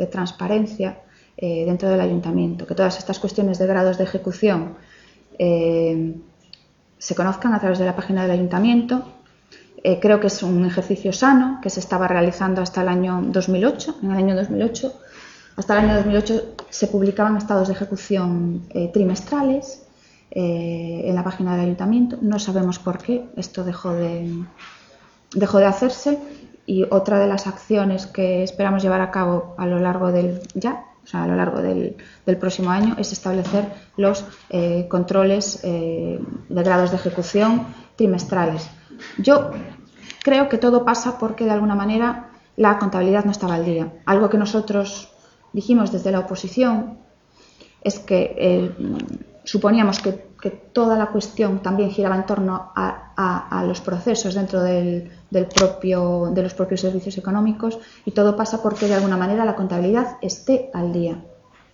de transparencia dentro del ayuntamiento, que todas estas cuestiones de grados de ejecución se conozcan a través de la página del ayuntamiento. Creo que es un ejercicio sano que se estaba realizando hasta el año 2008. En el año 2008, hasta el año 2008 se publicaban estados de ejecución trimestrales en la página del ayuntamiento. No sabemos por qué esto dejó de hacerse, y otra de las acciones que esperamos llevar a cabo a lo largo del próximo año es establecer los controles de grados de ejecución trimestrales. Yo creo que todo pasa porque de alguna manera la contabilidad no estaba al día. Algo que nosotros dijimos desde la oposición es que suponíamos que toda la cuestión también giraba en torno a los procesos dentro de los propios servicios económicos, y todo pasa porque de alguna manera la contabilidad esté al día.